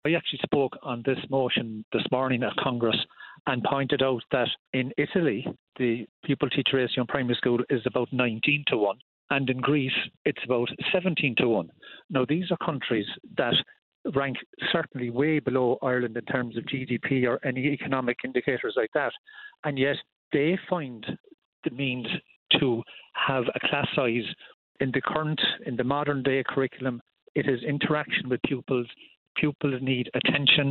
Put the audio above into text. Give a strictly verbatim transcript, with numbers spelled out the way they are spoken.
I actually spoke on this motion this morning at Congress and pointed out that in Italy, the pupil-teacher ratio in primary school is about nineteen to one, and in Greece, it's about seventeen to one. Now, these are countries that rank certainly way below Ireland in terms of G D P or any economic indicators like that, and yet they find the means to have a class size in the current, in the modern day curriculum. It is interaction with pupils. Pupils need attention.